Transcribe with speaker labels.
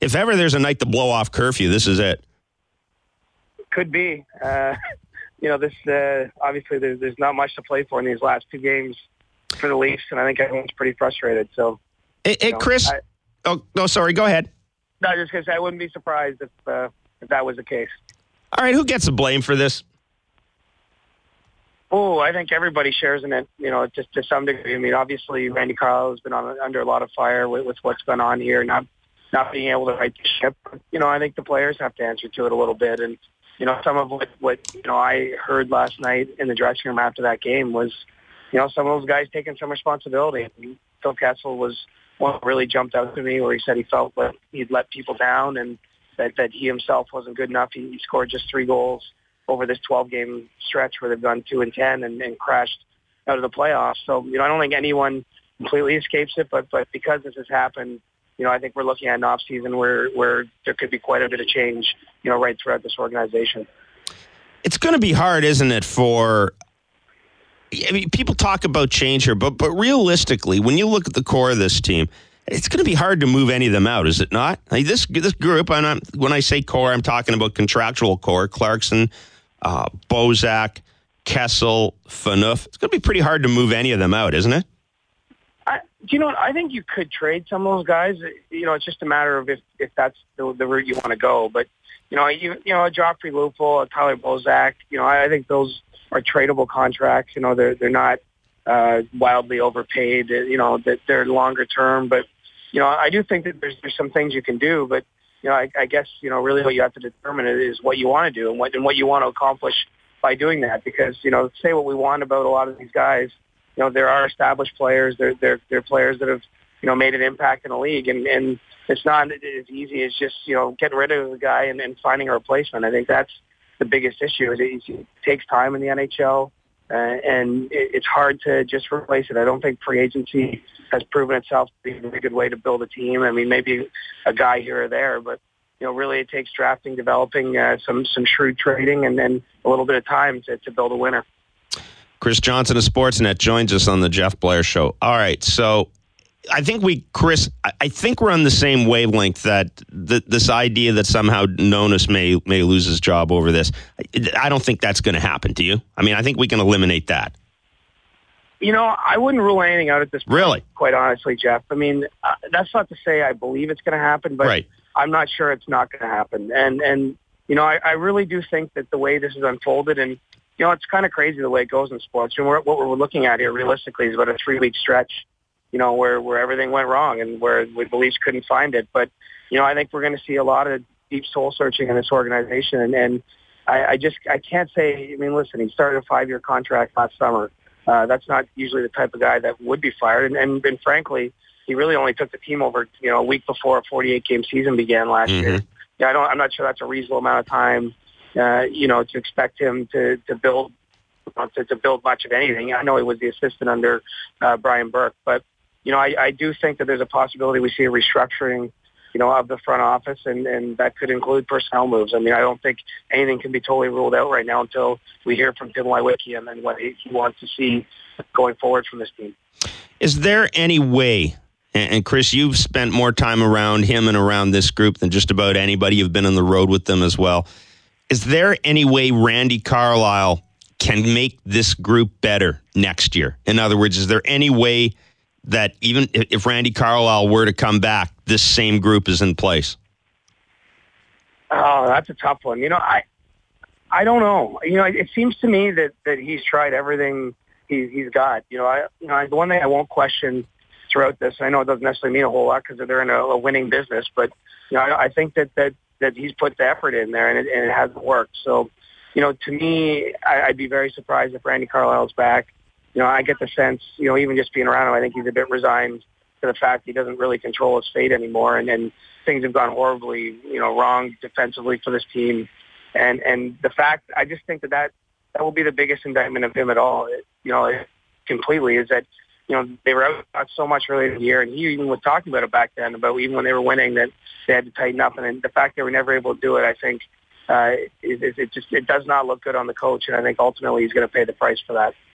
Speaker 1: If ever there's a night to blow off curfew, this is it.
Speaker 2: Could be. This obviously there's not much to play for in these last two games for the Leafs, and I think everyone's pretty frustrated. So,
Speaker 1: hey Chris. Sorry. Go ahead.
Speaker 2: No, just because I wouldn't be surprised if that was the case.
Speaker 1: All right, who gets the blame for this?
Speaker 2: Oh, I think everybody shares in it, just to some degree. I mean, obviously, Randy Carlyle has been under a lot of fire with what's going on here, not being able to right the ship. I think the players have to answer to it a little bit. And, some of what I heard last night in the dressing room after that game was, some of those guys taking some responsibility. Phil Kessel was one that really jumped out to me, where he said he felt like he'd let people down and that he himself wasn't good enough. He scored just 3 goals over this 12-game stretch where they've gone 2-10 and crashed out of the playoffs. So, I don't think anyone completely escapes it, but because this has happened, I think we're looking at an off-season where there could be quite a bit of change, right throughout this organization.
Speaker 1: It's going to be hard, isn't it, people talk about change here, but realistically, when you look at the core of this team, it's going to be hard to move any of them out, is it not? Like this group, when I say core, I'm talking about contractual core, Clarkson, Bozak, Kessel, Phaneuf. It's going to be pretty hard to move any of them out, isn't it?
Speaker 2: Do you know what? I think you could trade some of those guys. It's just a matter of if that's the route you want to go. But, Joffrey Lupul, Tyler Bozak, I think those are tradable contracts. They're not wildly overpaid, that they're longer term. But, I do think that there's some things you can do. But, I guess, really what you have to determine is what you want to do and what you want to accomplish by doing that. Because, say what we want about a lot of these guys, there are established players. They're players that have, made an impact in the league. And it's not as easy as just, getting rid of the guy and finding a replacement. I think that's the biggest issue. It takes time in the NHL, and it's hard to just replace it. I don't think free agency has proven itself to be a very good way to build a team. I mean, maybe a guy here or there, but, really it takes drafting, developing, some shrewd trading, and then a little bit of time to build a winner.
Speaker 1: Chris Johnson of Sportsnet joins us on the Jeff Blair Show. All right, so I think we're on the same wavelength that this idea that somehow Nonis may lose his job over this. I don't think that's going to happen. Do you? I mean, I think we can eliminate that.
Speaker 2: I wouldn't rule anything out at this point.
Speaker 1: Really?
Speaker 2: Quite honestly, Jeff. I mean, that's not to say I believe it's going to happen, but right. I'm not sure it's not going to happen. And I really do think that the way this is unfolded, and it's kind of crazy the way it goes in sports. And what we're looking at here realistically is about a 3-week stretch, where everything went wrong and where the Leafs couldn't find it. But, I think we're going to see a lot of deep soul searching in this organization. And I can't say, I mean, listen, he started a 5-year contract last summer. That's not usually the type of guy that would be fired. And frankly, he really only took the team over, a week before a 48-game season began last year. Yeah, I'm not sure that's a reasonable amount of time, to expect him to build much of anything. I know he was the assistant under Brian Burke, but I do think that there's a possibility we see a restructuring, of the front office, and that could include personnel moves. I mean, I don't think anything can be totally ruled out right now until we hear from Tim Lewicki and then what he wants to see going forward from this team.
Speaker 1: Is there any way? And Chris, you've spent more time around him and around this group than just about anybody. You've been on the road with them as well. Is there any way Randy Carlyle can make this group better next year? In other words, is there any way that even if Randy Carlyle were to come back, this same group is in place?
Speaker 2: Oh, that's a tough one. I don't know. It seems to me that he's tried everything he's got. The one thing I won't question throughout this, I know it doesn't necessarily mean a whole lot because they're in a winning business, but I think that he's put the effort in there and it hasn't worked. So, to me, I'd be very surprised if Randy Carlyle's back. I get the sense, even just being around him, I think he's a bit resigned to the fact he doesn't really control his fate anymore, and things have gone horribly, wrong defensively for this team. And the fact, I just think that will be the biggest indictment of him at all, completely, is that, they were out so much earlier in the year, and he even was talking about it back then, about even when they were winning, that they had to tighten up. And then the fact they were never able to do it, I think, it does not look good on the coach, and I think ultimately he's going to pay the price for that.